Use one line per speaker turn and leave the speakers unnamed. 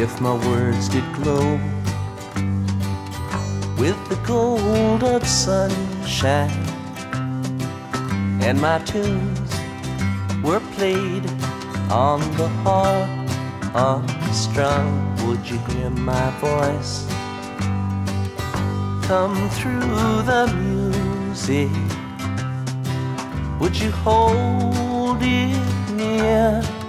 if my words did glow with the gold of sunshine, and my tunes were played on the harp unstrung, would you hear my voice come through the music? Would you hold it near?